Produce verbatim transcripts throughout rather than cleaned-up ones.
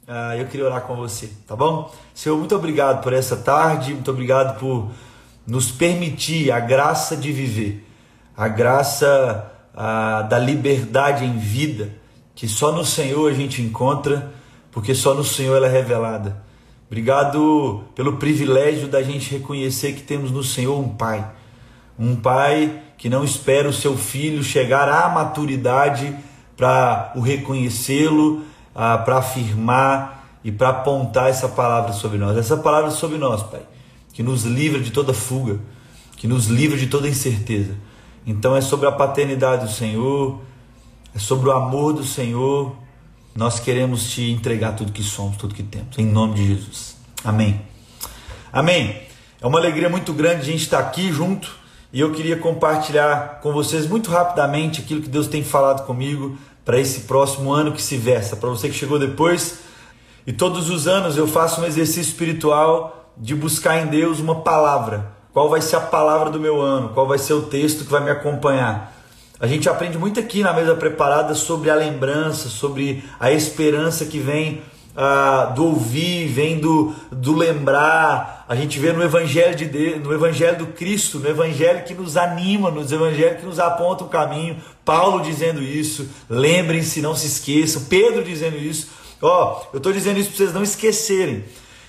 uh, eu queria orar com você, tá bom? Senhor, muito obrigado por essa tarde, muito obrigado por nos permitir a graça de viver, a graça uh, da liberdade em vida, que só no Senhor a gente encontra, porque só no Senhor ela é revelada. Obrigado pelo privilégio da gente reconhecer que temos no Senhor um Pai, um Pai que não espera o seu filho chegar à maturidade para o reconhecê-lo, uh, para afirmar e para apontar essa palavra sobre nós. Essa palavra sobre nós, Pai, que nos livra de toda fuga, que nos livra de toda incerteza. Então é sobre a paternidade do Senhor, é sobre o amor do Senhor. Nós queremos te entregar tudo que somos, tudo que temos, em nome de Jesus. Amém. Amém. É uma alegria muito grande a gente estar aqui junto e eu queria compartilhar com vocês muito rapidamente aquilo que Deus tem falado comigo para esse próximo ano que se versa. Para você que chegou depois, e todos os anos eu faço um exercício espiritual de buscar em Deus uma palavra. Qual vai ser a palavra do meu ano? Qual vai ser o texto que vai me acompanhar? A gente aprende muito aqui na Mesa Preparada sobre a lembrança, sobre a esperança que vem ah, do ouvir, vem do, do lembrar. A gente vê no Evangelho de Deus, no Evangelho do Cristo, no Evangelho que nos anima, no Evangelho que nos aponta o caminho. Paulo dizendo isso, lembrem-se, não se esqueçam. Pedro dizendo isso. Ó, eu estou dizendo isso para vocês não esquecerem.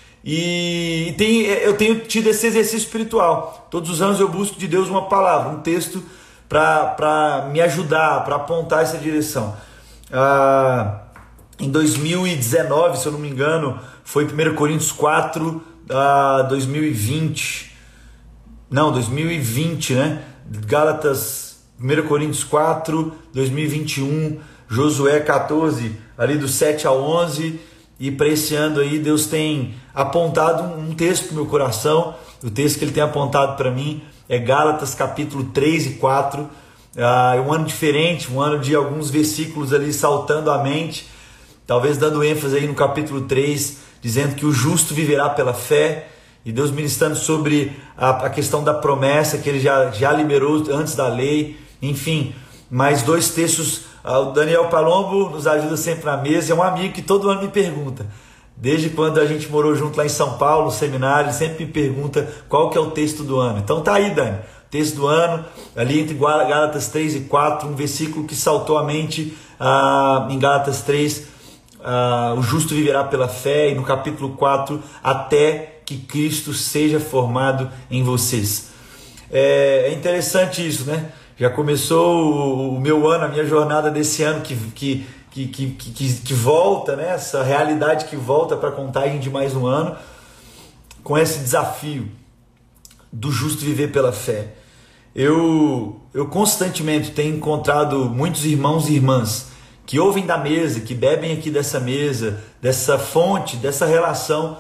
E tem, eu tenho tido esse exercício espiritual. Todos os anos eu busco de Deus uma palavra, um texto para me ajudar, para apontar essa direção. Ah, em dois mil e dezenove, se eu não me engano, foi primeira Coríntios quatro, ah, dois mil e vinte. Não, dois mil e vinte, né? Gálatas, primeira Coríntios quatro, dois mil e vinte e um, Josué quatorze, ali do sete ao onze. E para esse ano aí Deus tem apontado um texto para o meu coração. O texto que Ele tem apontado para mim é Gálatas capítulo três e quatro. É um ano diferente, um ano de alguns versículos ali saltando à mente, talvez dando ênfase aí no capítulo três, dizendo que o justo viverá pela fé, e Deus ministrando sobre a, a questão da promessa que Ele já, já liberou antes da lei. Enfim, mais dois textos. O Daniel Palombo nos ajuda sempre na mesa, é um amigo que todo ano me pergunta, desde quando a gente morou junto lá em São Paulo, no seminário, ele sempre me pergunta qual que é o texto do ano. Então tá aí, Dani, texto do ano, ali entre Gálatas três e quatro, um versículo que saltou à mente ah, em Gálatas três, ah, o justo viverá pela fé, e no capítulo quatro, até que Cristo seja formado em vocês. É, é interessante isso, né? Já começou o meu ano, a minha jornada desse ano que, que, que, que, que, que volta, né? Essa realidade que volta para a contagem de mais um ano, com esse desafio do justo viver pela fé. Eu, eu constantemente tenho encontrado muitos irmãos e irmãs que ouvem da mesa, que bebem aqui dessa mesa, dessa fonte, dessa relação.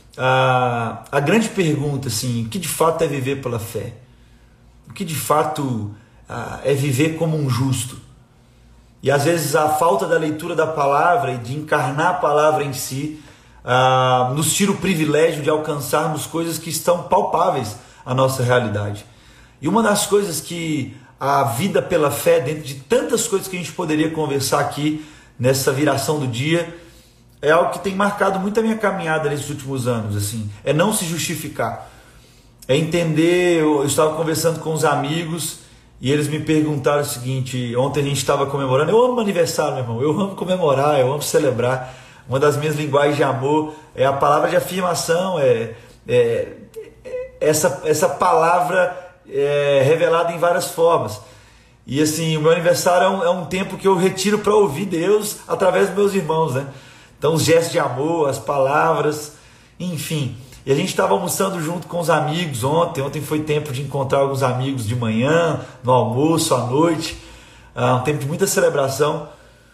A, a grande pergunta, assim, o que de fato é viver pela fé? O que de fato é viver como um justo? E às vezes a falta da leitura da palavra e de encarnar a palavra em si ah, nos tira o privilégio de alcançarmos coisas que estão palpáveis à nossa realidade. E uma das coisas que a vida pela fé, dentro de tantas coisas que a gente poderia conversar aqui nessa viração do dia, é algo que tem marcado muito a minha caminhada nesses últimos anos, assim, é não se justificar, é entender. Eu estava conversando com os amigos e eles me perguntaram o seguinte, ontem a gente estava comemorando, eu amo aniversário, meu irmão, eu amo comemorar, eu amo celebrar. Uma das minhas linguagens de amor é a palavra de afirmação, é, é, é essa, essa palavra é revelada em várias formas. E assim, o meu aniversário é um, é um tempo que eu retiro para ouvir Deus através dos meus irmãos, né? Então os gestos de amor, as palavras, enfim. E a gente estava almoçando junto com os amigos ontem. Ontem foi tempo de encontrar alguns amigos de manhã, no almoço, à noite. Uh, um tempo de muita celebração.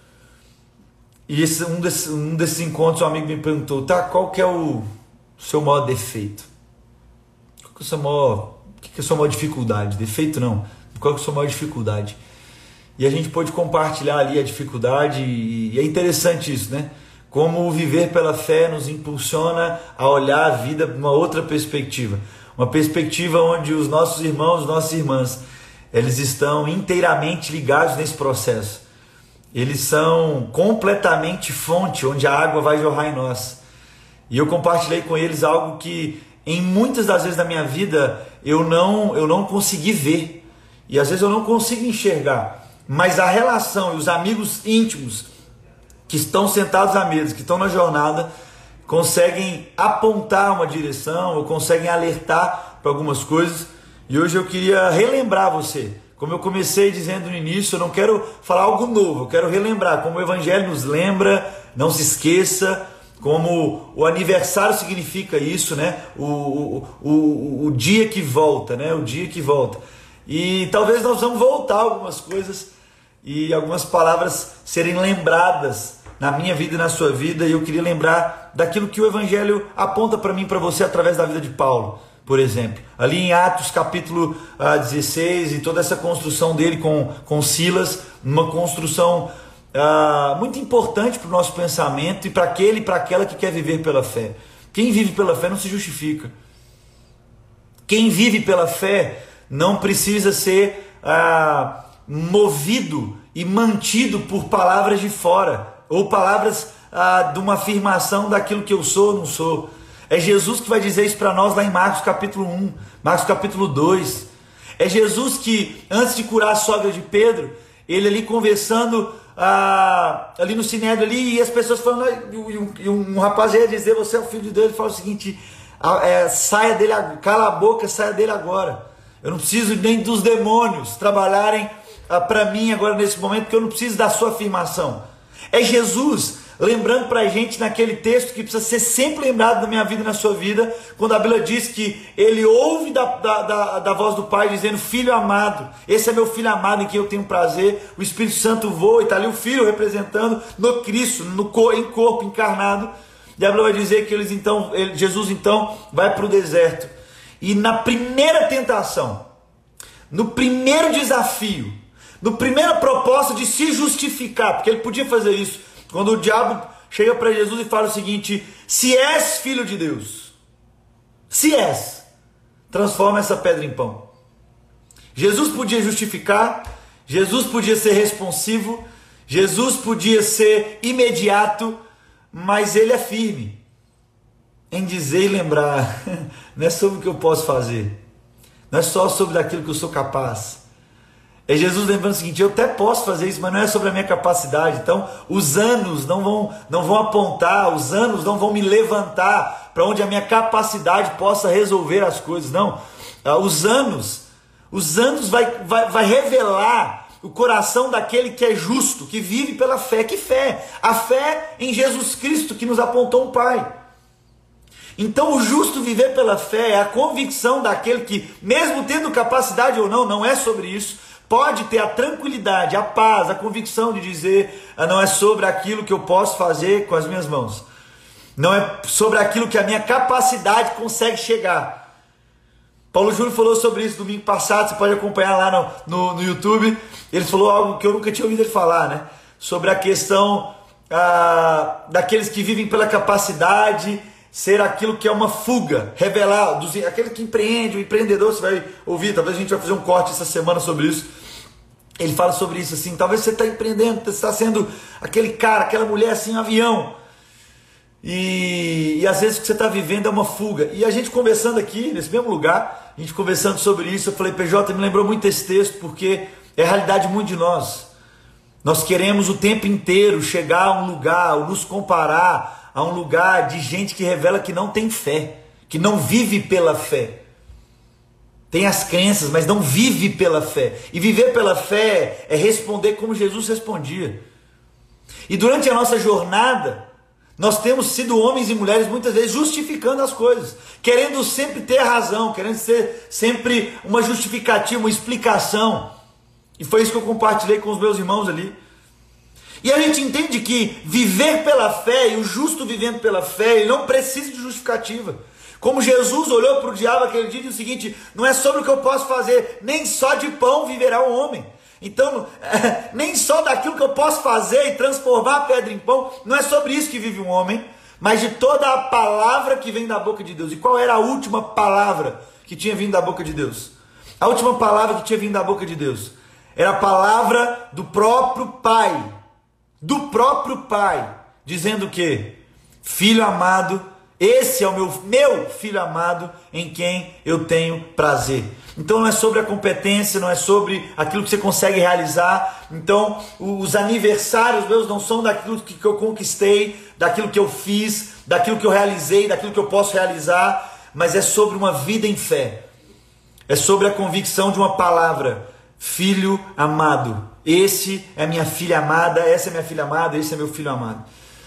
E esse, um, desses, um desses encontros, um amigo me perguntou, tá, qual que é o seu maior defeito? Qual que é a sua maior, que que é a sua maior dificuldade? Defeito não. Qual que é a sua maior dificuldade? E a gente pôde compartilhar ali a dificuldade. E é interessante isso, né? Como viver pela fé nos impulsiona a olhar a vida de uma outra perspectiva. Uma perspectiva onde os nossos irmãos, nossas irmãs, eles estão inteiramente ligados nesse processo. eles são completamente fonte onde a água vai jorrar em nós. E eu compartilhei com eles algo que em muitas das vezes da minha vida eu não, eu não consegui ver. E às vezes eu não consigo enxergar. Mas a relação e os amigos íntimos que estão sentados à mesa, que estão na jornada, conseguem apontar uma direção ou conseguem alertar para algumas coisas. E hoje eu queria relembrar você, como eu comecei dizendo no início, eu não quero falar algo novo, eu quero relembrar como o Evangelho nos lembra, não se esqueça, como o aniversário significa isso, né? O, o, o, o dia que volta, né? O dia que volta. E talvez nós vamos voltar algumas coisas e algumas palavras serem lembradas na minha vida e na sua vida, e eu queria lembrar daquilo que o Evangelho aponta para mim e para você através da vida de Paulo, por exemplo. Ali em Atos capítulo ah, dezesseis, e toda essa construção dele com, com Silas, uma construção ah, muito importante para o nosso pensamento e para aquele e para aquela que quer viver pela fé. Quem vive pela fé não se justifica. Quem vive pela fé não precisa ser ah, movido e mantido por palavras de fora, ou palavras ah, de uma afirmação daquilo que eu sou ou não sou. É Jesus que vai dizer isso para nós lá em Marcos capítulo um, Marcos capítulo dois. É Jesus que, antes de curar a sogra de Pedro, ele ali conversando ah, ali no sinédrio ali, e as pessoas falando, e um, e um rapaz ia dizer, você é o filho de Deus, ele fala o seguinte, ah, é, saia dele, cala a boca, saia dele agora. Eu não preciso nem dos demônios trabalharem ah, para mim agora nesse momento, porque eu não preciso da sua afirmação. É Jesus lembrando para a gente naquele texto que precisa ser sempre lembrado na minha vida e na sua vida, quando a Bíblia diz que ele ouve da, da, da, da voz do Pai dizendo, filho amado, esse é meu filho amado em quem eu tenho prazer. O Espírito Santo voa e está ali o Filho representando no Cristo, no, em corpo encarnado. E a Bíblia vai dizer que eles, então, ele, Jesus então vai para o deserto, e na primeira tentação, no primeiro desafio, no primeira proposta de se justificar, porque ele podia fazer isso, quando o diabo chega para Jesus e fala o seguinte, se és filho de Deus, se és, transforma essa pedra em pão. Jesus podia justificar, Jesus podia ser responsivo, Jesus podia ser imediato, mas ele é firme em dizer e lembrar, não é sobre o que eu posso fazer, não é só sobre aquilo que eu sou capaz. É Jesus lembrando o seguinte, eu até posso fazer isso, mas não é sobre a minha capacidade. Então os anos não vão, não vão apontar, os anos não vão me levantar para onde a minha capacidade possa resolver as coisas. Não, os anos, os anos vai, vai, vai revelar o coração daquele que é justo, que vive pela fé. Que fé? A fé em Jesus Cristo, que nos apontou um Pai. Então o justo viver pela fé é a convicção daquele que, mesmo tendo capacidade ou não, não é sobre isso, pode ter a tranquilidade, a paz, a convicção de dizer, ah, não é sobre aquilo que eu posso fazer com as minhas mãos, não é sobre aquilo que a minha capacidade consegue chegar. Paulo Júnior falou sobre isso domingo passado, você pode acompanhar lá no, no, no YouTube. Ele falou algo que eu nunca tinha ouvido ele falar, né? Sobre a questão ah, daqueles que vivem pela capacidade, ser aquilo que é uma fuga, revelar, dos, aquele que empreende, o empreendedor, você vai ouvir, talvez a gente vai fazer um corte essa semana sobre isso. Ele fala sobre isso assim, talvez você está empreendendo, você está sendo aquele cara, aquela mulher assim, um avião, e, e às vezes o que você está vivendo é uma fuga. E a gente conversando aqui, nesse mesmo lugar, a gente conversando sobre isso, eu falei, P J, me lembrou muito esse texto, porque é a realidade muito de nós. Nós queremos o tempo inteiro chegar a um lugar, ou nos comparar a um lugar de gente que revela que não tem fé, que não vive pela fé. Tem as crenças, mas não vive pela fé. E viver pela fé é responder como Jesus respondia. E durante a nossa jornada, nós temos sido homens e mulheres muitas vezes justificando as coisas, querendo sempre ter razão, querendo ser sempre uma justificativa, uma explicação. E foi isso que eu compartilhei com os meus irmãos ali. E a gente entende que viver pela fé, e o justo vivendo pela fé, ele não precisa de justificativa. Como Jesus olhou para o diabo aquele dia e disse o seguinte, não é sobre o que eu posso fazer, nem só de pão viverá o homem. Então, é, nem só daquilo que eu posso fazer e transformar a pedra em pão, não é sobre isso que vive um homem, mas de toda a palavra que vem da boca de Deus. E qual era a última palavra que tinha vindo da boca de Deus? A última palavra que tinha vindo da boca de Deus era a palavra do próprio Pai, do próprio Pai, dizendo que, filho amado, esse é o meu, meu filho amado em quem eu tenho prazer. Então não é sobre a competência, não é sobre aquilo que você consegue realizar. Então os aniversários meus não são daquilo que eu conquistei, daquilo que eu fiz, daquilo que eu realizei, daquilo que eu posso realizar, mas é sobre uma vida em fé. É sobre a convicção de uma palavra: filho amado. Esse é minha filha amada, essa é minha filha amada, esse é meu filho amado.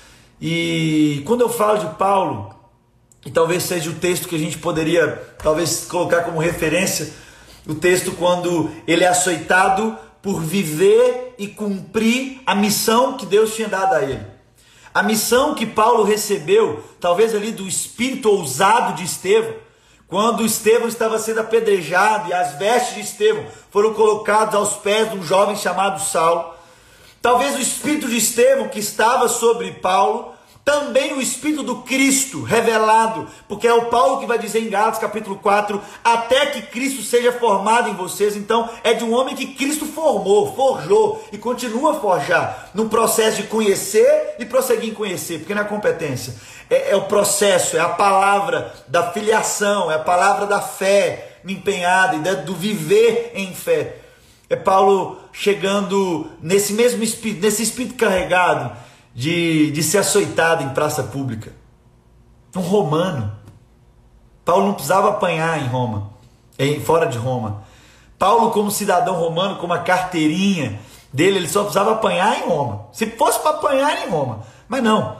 E quando eu falo de Paulo, e talvez seja o texto que a gente poderia talvez colocar como referência, o texto quando ele é açoitado por viver e cumprir a missão que Deus tinha dado a ele. A missão que Paulo recebeu, talvez ali do espírito ousado de Estevão, quando Estevão estava sendo apedrejado e as vestes de Estevão foram colocadas aos pés de um jovem chamado Saulo. Talvez o espírito de Estevão que estava sobre Paulo, também o espírito do Cristo revelado, porque é o Paulo que vai dizer em Gálatas capítulo quatro, até que Cristo seja formado em vocês. Então é de um homem que Cristo formou, forjou e continua a forjar, no processo de conhecer e prosseguir em conhecer, porque não é competência, é, é o processo, é a palavra da filiação, é a palavra da fé empenhada e do viver em fé. É Paulo chegando nesse mesmo espírito, nesse espírito carregado de, de ser açoitado em praça pública. Um romano. Paulo não precisava apanhar em Roma, em, fora de Roma. Paulo, como cidadão romano, com uma carteirinha dele, ele só precisava apanhar em Roma. Se fosse para apanhar em Roma. Mas não.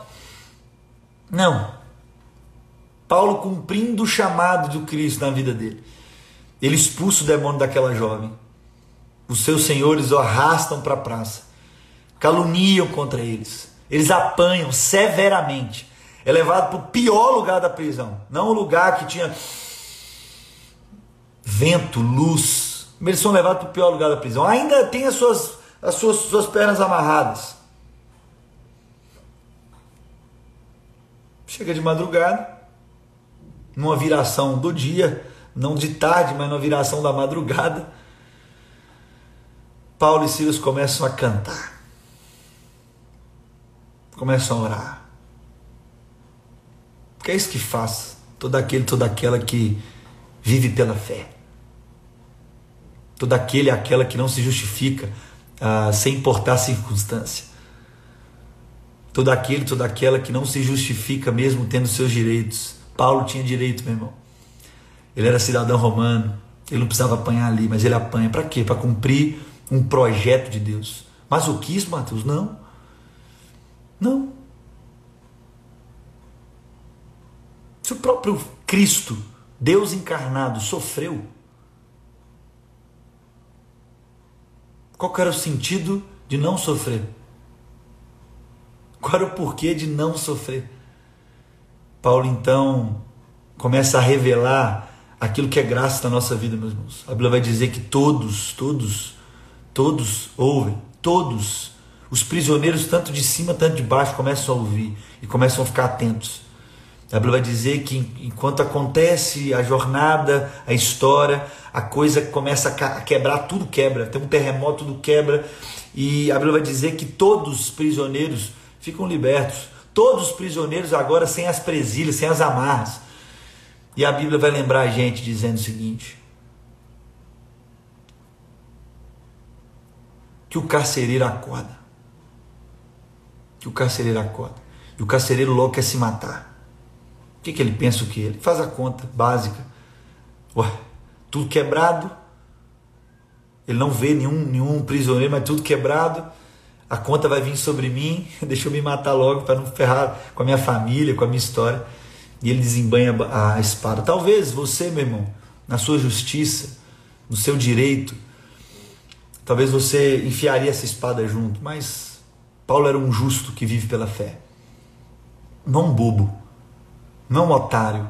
Não. Paulo cumprindo o chamado do Cristo na vida dele. Ele expulsa o demônio daquela jovem. Os seus senhores o arrastam para a praça, caluniam contra eles, eles apanham severamente, é levado para o pior lugar da prisão, não o lugar que tinha vento, luz, eles são levados para o pior lugar da prisão, ainda tem as suas, as suas, suas pernas amarradas. Chega de madrugada, numa viração do dia, não de tarde, mas numa viração da madrugada, Paulo e Silas começam a cantar, começam a orar, porque é isso que faz todo aquele, toda aquela que vive pela fé, todo aquele e aquela que não se justifica ah, sem importar a circunstância, todo aquele, toda aquela que não se justifica mesmo tendo seus direitos. Paulo tinha direito, meu irmão, ele era cidadão romano, ele não precisava apanhar ali, mas ele apanha, para quê? Para cumprir um projeto de Deus. Masoquismo, Mateus? Não. Não. Se o próprio Cristo, Deus encarnado, sofreu, qual era o sentido de não sofrer? Qual era o porquê de não sofrer? Paulo então começa a revelar aquilo que é graça na nossa vida, meus irmãos. A Bíblia vai dizer que todos, todos, Todos ouvem, todos, os prisioneiros, tanto de cima, tanto de baixo, começam a ouvir e começam a ficar atentos. A Bíblia vai dizer que enquanto acontece a jornada, a história, a coisa começa a quebrar, tudo quebra, tem um terremoto, tudo quebra, e a Bíblia vai dizer que todos os prisioneiros ficam libertos, todos os prisioneiros agora sem as presilhas, sem as amarras. E a Bíblia vai lembrar a gente dizendo o seguinte: que o carcereiro acorda, que o carcereiro acorda, e o carcereiro logo quer se matar. O que, que ele pensa? O que? Ele faz a conta básica, ué, tudo quebrado, ele não vê nenhum, nenhum prisioneiro, mas tudo quebrado, a conta vai vir sobre mim, deixa eu me matar logo para não ferrar com a minha família, com a minha história. E ele desembanha a espada. Talvez você, meu irmão, na sua justiça, no seu direito, talvez você enfiaria essa espada junto, mas Paulo era um justo que vive pela fé, não um bobo, não um otário,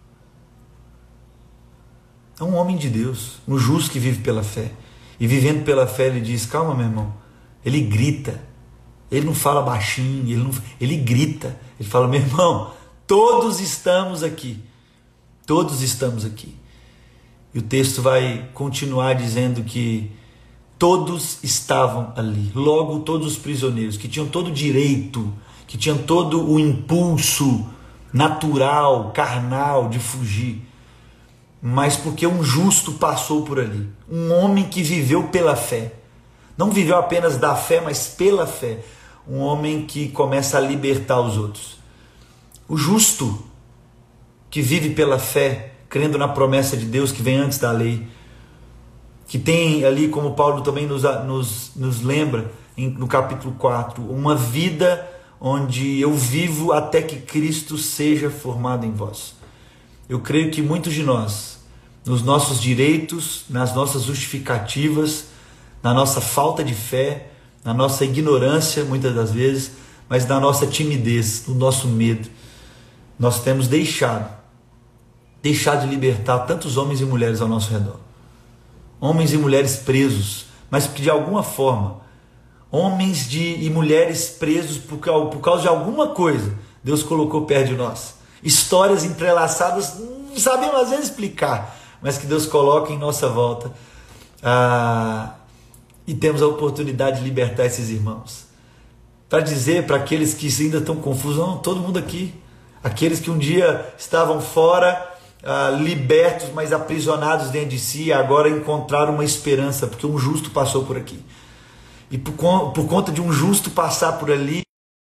é um homem de Deus, um justo que vive pela fé, e vivendo pela fé ele diz: calma, meu irmão, ele grita, ele não fala baixinho, ele, não, ele grita, ele fala: meu irmão, todos estamos aqui, todos estamos aqui. E o texto vai continuar dizendo que Todos estavam ali, logo todos os prisioneiros, que tinham todo o direito, que tinham todo o impulso natural, carnal de fugir, mas porque um justo passou por ali, um homem que viveu pela fé, não viveu apenas da fé, mas pela fé, um homem que começa a libertar os outros. O justo que vive pela fé, crendo na promessa de Deus que vem antes da lei, que tem ali, como Paulo também nos, nos, nos lembra, em, no capítulo quatro, uma vida onde eu vivo até que Cristo seja formado em vós. Eu creio que muitos de nós, nos nossos direitos, nas nossas justificativas, na nossa falta de fé, na nossa ignorância, muitas das vezes, mas na nossa timidez, no nosso medo, nós temos deixado, deixado de libertar tantos homens e mulheres ao nosso redor. Homens e mulheres presos, mas que de alguma forma, homens de, e mulheres presos por, por causa de alguma coisa, Deus colocou perto de nós. Histórias entrelaçadas, não sabemos às vezes explicar, mas que Deus coloca em nossa volta. Ah, e temos a oportunidade de libertar esses irmãos. Para dizer para aqueles que ainda estão confusos, não, todo mundo aqui. Aqueles que um dia estavam fora, ah, libertos, mas aprisionados dentro de si, agora encontraram uma esperança, porque um justo passou por aqui. E por, por conta de um justo passar por ali,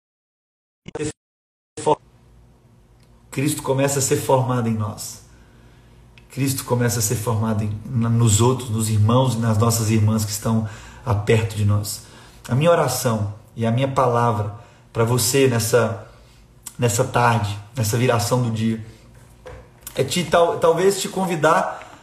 Cristo começa a ser formado em nós. Cristo começa a ser formado em, nos outros, nos irmãos e nas nossas irmãs que estão perto de nós. A minha oração e a minha palavra para você nessa, nessa tarde, nessa viração do dia, é te, tal, talvez te convidar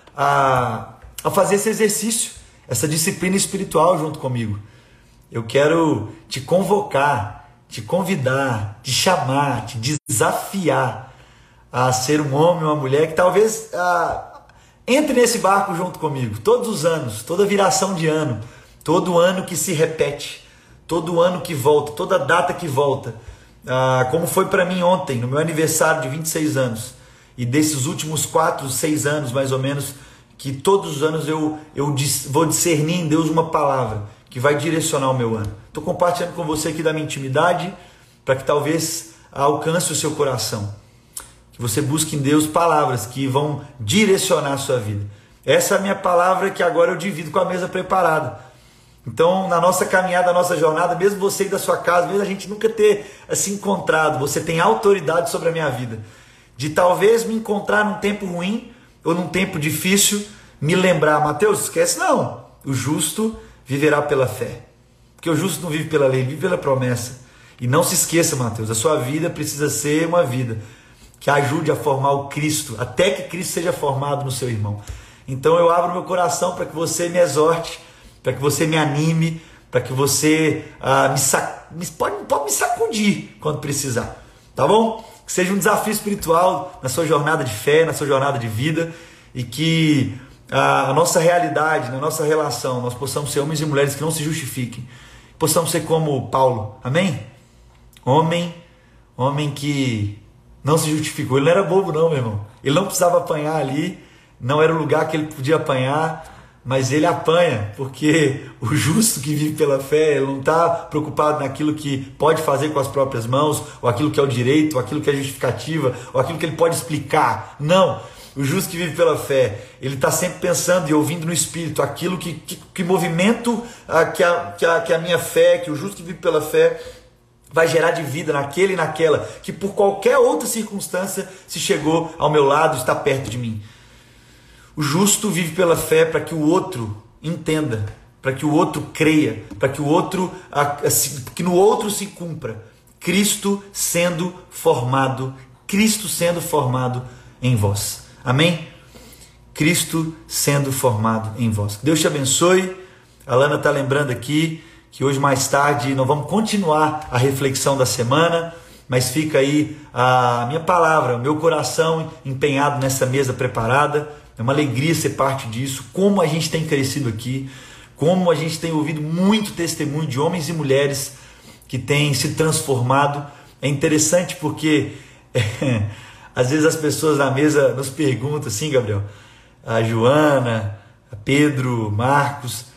a, a fazer esse exercício, essa disciplina espiritual junto comigo. Eu quero te convocar, te convidar, te chamar, te desafiar a ser um homem ou uma mulher que talvez ah, entre nesse barco junto comigo, todos os anos, toda viração de ano, todo ano que se repete, todo ano que volta, toda data que volta, ah, como foi para mim ontem, no meu aniversário de vinte e seis anos, e desses últimos quatro, seis anos mais ou menos, que todos os anos eu, eu vou discernir em Deus uma palavra que vai direcionar o meu ano. Estou compartilhando com você aqui da minha intimidade, para que talvez alcance o seu coração. Que você busque em Deus palavras que vão direcionar a sua vida. Essa é a minha palavra que agora eu divido com a mesa preparada. Então, na nossa caminhada, na nossa jornada, mesmo você ir da sua casa, mesmo a gente nunca ter se encontrado, você tem autoridade sobre a minha vida. De talvez me encontrar num tempo ruim, ou num tempo difícil, me lembrar, Mateus, esquece não, o justo viverá pela fé. Porque o justo não vive pela lei, ele vive pela promessa. E não se esqueça, Mateus, a sua vida precisa ser uma vida que ajude a formar o Cristo, até que Cristo seja formado no seu irmão. Então eu abro meu coração para que você me exorte, para que você me anime, para que você ah, me, sac... pode, pode me sacudir quando precisar, tá bom? Que seja um desafio espiritual na sua jornada de fé, na sua jornada de vida, e que a nossa realidade, na nossa relação, nós possamos ser homens e mulheres que não se justifiquem, possamos ser como Paulo, amém? Homem, homem que não se justificou, ele não era bobo não, meu irmão, ele não precisava apanhar ali, não era o lugar que ele podia apanhar, mas ele apanha, porque o justo que vive pela fé, ele não está preocupado naquilo que pode fazer com as próprias mãos, ou aquilo que é o direito, ou aquilo que é justificativa, ou aquilo que ele pode explicar, não. O justo que vive pela fé, ele está sempre pensando e ouvindo no Espírito aquilo que, que, que movimento ah, que, a, que, a, que a minha fé, que o justo que vive pela fé vai gerar de vida naquele e naquela, que por qualquer outra circunstância se chegou ao meu lado, está perto de mim. O justo vive pela fé para que o outro entenda, para que o outro creia, para que o outro, que no outro se cumpra. Cristo sendo formado, Cristo sendo formado em vós. Amém? Cristo sendo formado em vós. Deus te abençoe. A Lana está lembrando aqui que hoje mais tarde nós vamos continuar a reflexão da semana, mas fica aí a minha palavra, o meu coração empenhado nessa mesa preparada. É uma alegria ser parte disso, como a gente tem crescido aqui, como a gente tem ouvido muito testemunho de homens e mulheres que têm se transformado. É interessante porque é, às vezes as pessoas na mesa nos perguntam assim, Gabriel, a Joana, a Pedro, Marcos,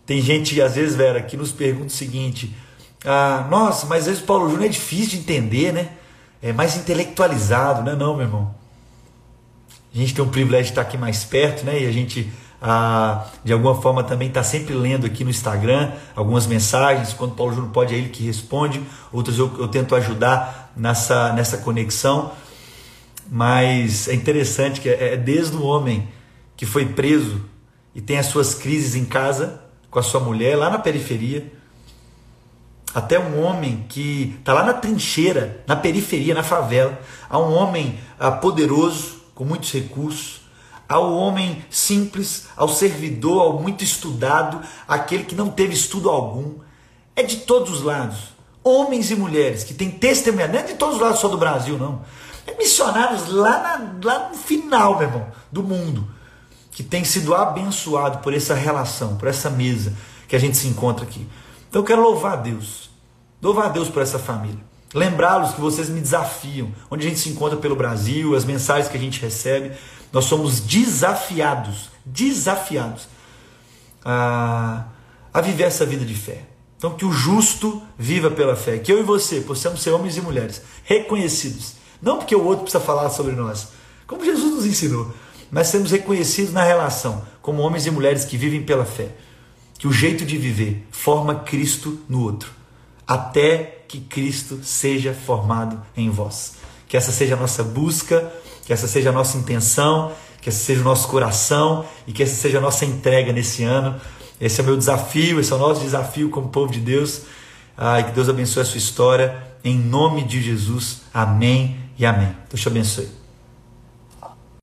Tem gente, às vezes, Vera, que nos pergunta o seguinte: ah, nossa, mas às vezes o Paulo Júnior é difícil de entender, né? É mais intelectualizado, não é não, meu irmão? A gente tem o privilégio de estar aqui mais perto, né? E a gente, ah, de alguma forma, também está sempre lendo aqui no Instagram algumas mensagens. Quando o Paulo Júnior pode, é ele que responde. Outras eu, eu tento ajudar nessa, nessa conexão. Mas é interessante que é, é desde o homem que foi preso e tem as suas crises em casa com a sua mulher, lá na periferia, até um homem que está lá na trincheira, na periferia, na favela. Há um homem ah, poderoso, com muitos recursos. Há o homem simples, ao servidor, ao muito estudado, aquele que não teve estudo algum. É de todos os lados. Homens e mulheres que têm testemunhado, não é de todos os lados só do Brasil, não. É missionários lá, na, lá no final, meu irmão, do mundo, que tem sido abençoado por essa relação, por essa mesa que a gente se encontra aqui. Então eu quero louvar a Deus, louvar a Deus por essa família, lembrá-los que vocês me desafiam, onde a gente se encontra pelo Brasil, as mensagens que a gente recebe, nós somos desafiados, desafiados a, a viver essa vida de fé. Então que o justo viva pela fé, que eu e você possamos ser homens e mulheres reconhecidos, não porque o outro precisa falar sobre nós, como Jesus nos ensinou, mas sermos reconhecidos na relação, como homens e mulheres que vivem pela fé. Que o jeito de viver forma Cristo no outro, até que Cristo seja formado em vós. Que essa seja a nossa busca, que essa seja a nossa intenção, que esse seja o nosso coração e que essa seja a nossa entrega nesse ano. Esse é o meu desafio, esse é o nosso desafio como povo de Deus. Ah, e que Deus abençoe a sua história, em nome de Jesus. Amém e amém. Deus te abençoe.